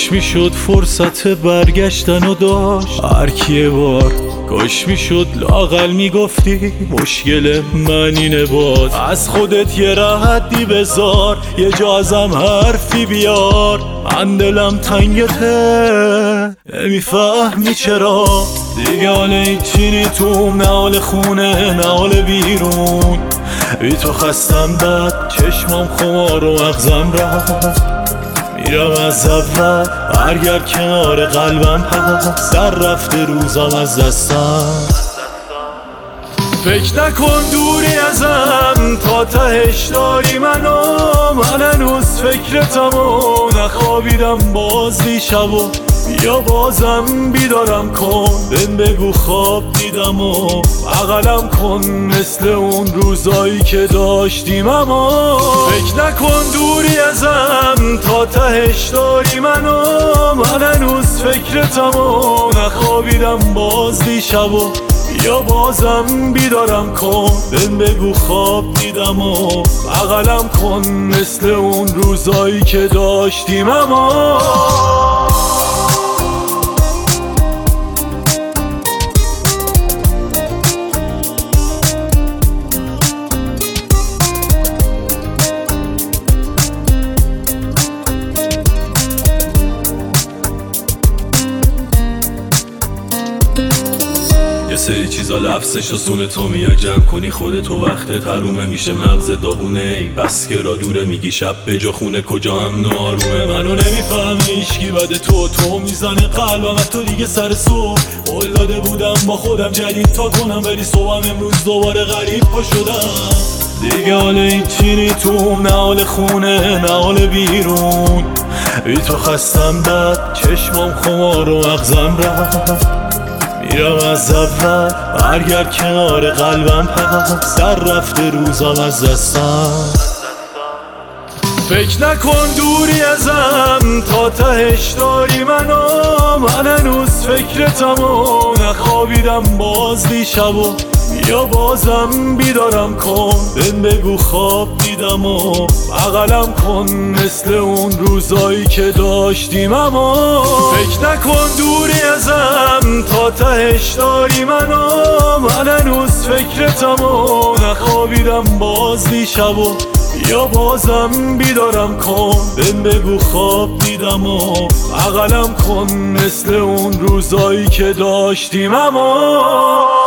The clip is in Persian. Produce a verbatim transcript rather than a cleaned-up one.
کاش میشد فرصت برگشتن و داشت هر کی بار کاش میشد لااقل میگفتی مشکل من اینه باز از خودت یه راحتی بذار یه جا ازم حرفی بیار من دلم تنگته نمیفهمی چرا دیگه حال هیچی نی توم نه حال خونه نه حال بیرون بی تو خستم بد چشمام خمار و مغزم رفت میرم از اول برگرد کنار قلبم هست در رفته روزم از دستم فکر نکن دوری ازم تا تهش داری منو من هنوز فکرتم و نخوابیدم باز دیشب و بیا بازم بیدارم کن بهم بگو خواب دیدم و بغلم کن مثل اون روزایی که داشتیم اما فکر نکن دوری ازم تا تهش داری منو من هنوز فکرتم و نخوابیدم باز دیشب و یا بازم بیدارم کن بهم بگو خواب دیدم و بغلم کن مثل اون روزایی که داشتیم اما یه سری چیزا لفظش و سونه تو میای جمع کنی خودتو وقتت حرومه میشه مغز داغونه ای بس که را دوره میگی شب به جا خونه کجا هم آرومه منو نمیفهمی ایشکی بده تو تو میزنه قلبم تو دیگه سر صبح قول داده بودم با خودم جدید تا کنم ولی صبحم امروز دوباره غریب پا شدم دیگه حال هیچی نی توم نه حال خونه نه حال بیرون بی تو خستم بد چشمام خمار و مغزم رفت میرم از اول برگرد کنار قلبم هست در رفته روزم از دستم فکر نکن دوری ازم تا تهش داری منو من هنوز فکرتم و نخوابیدم باز دیشب و بیا بازم بیدارم کن بهم بگو خواب دیدم و بغلم کن مثل اون روزایی که داشتیم اما فکر نکن دوری ازم تا تهش داری منو من هنوز فکرتم و نخوابیدم باز دیشب و یا بازم بیدارم کن بهم بگو خواب دیدم و بغلم کن مثل اون روزایی که داشتیم اما